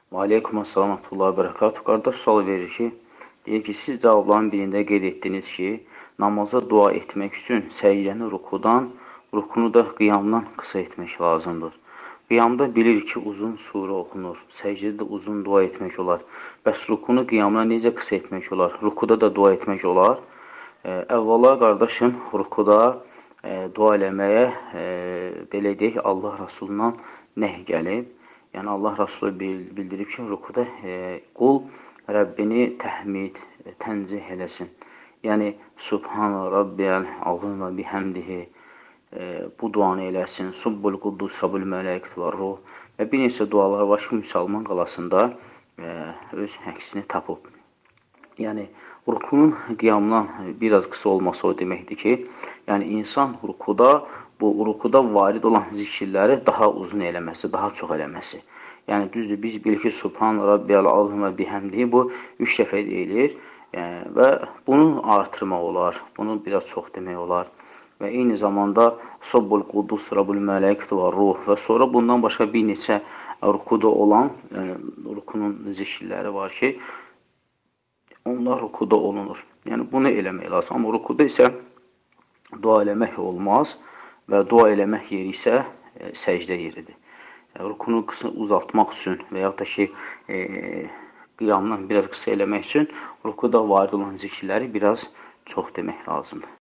Və aleykum assalam və rahmetullahi və bərəkatuhu. Qardaş sual verir ki, deyir ki, siz cavabların birində qeyd etdiniz ki, namaza dua etmək üçün səcdəni rukudan, rukunu da qiyamdan qısa etmək lazımdır. Qiyamda bilirik ki, uzun surə oxunur, səcdədə də uzun dua etmək olar. Bəs rukunu qiyamdan necə qısa etmək olar? Rukuda da dua etmək olar. Əvvəla qardaşım, rukuda dua eləməyə, belə deyək, Allah Rasulundan nəhy gəlib. Yəni, Allah Rasulü bildirib ki, rukuda qul Rəbbini təhmid, tənzih eləsin. Yəni, Subhan Rabbiyəl azim və bihəmdihi bu duanı eləsin. Subbul quddus sabul mələkət və ruh və bir neçə dualar var ki, müsəlman qalasında öz əksini tapıb. Yəni, rukunun qiyamdan biraz qısa olması o deməkdir ki, yəni insan rukuda varid olan zikirləri daha uzun eləməsi, daha çox eləməsi. Yəni, düzdür, biz bilir ki, Subhan Rabbiyəl azim və bihəmdihi bu 3 dəfə deyilir və bunu artırmaq olar, bunu biraz çox demək olar. Və eyni zamanda Subbul quddus rabbul mələkət və ruh və sonra bundan başqa bir neçə rukuda olan rukunun zikirləri var ki, onlar rukuda olunur. Yəni, bunu eləmək lazım. Amma rukuda isə dua eləmək olmaz və dua eləmək yeri isə səcdə yeridir. Rukunu uzatmaq üçün və yaxud da ki, qiyamdan biraz qısa eləmək üçün rukuda varid olan zikirləri biraz çox demək lazımdır.